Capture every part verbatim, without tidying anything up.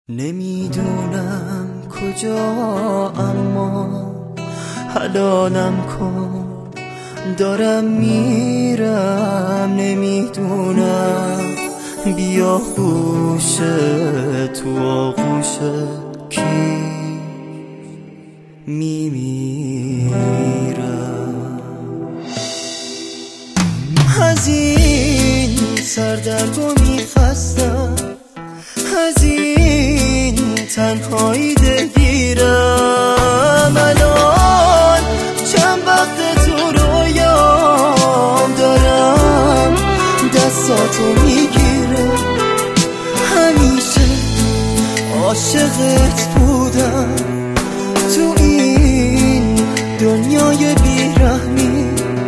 نمیدونم کجا اما حلالم کن، دارم میرم نمیدونم بیا خوش تو آغوش کی میمیرم. از این سردرگم میخستم، از این تنهایی دلگیرم. الان چند وقت تو رویام دارم دستاتو میگیرم. همیشه عاشقت بودم تو این دنیای بیرحمی.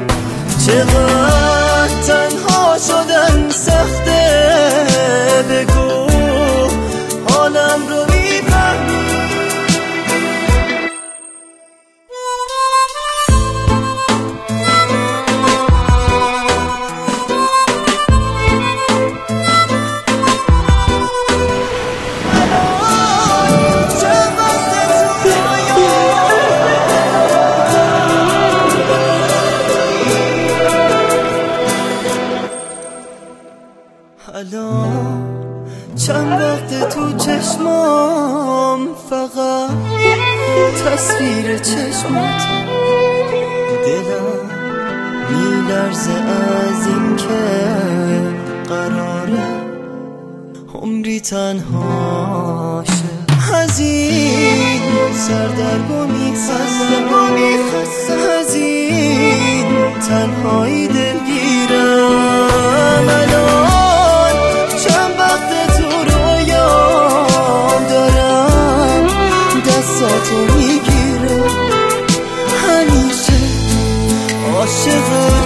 چقدر تنها شدن سخته، بگو حالم رو میفهمی. الان چند وقت تو چشمام فقط تصویر چشماتم. دلم میلرزه از این که قراره عمری تنها شه. از این سردرگم میخستم، از این تنهایی دلگیرم. الان دستاتو میگیرم. همیشه عاشقت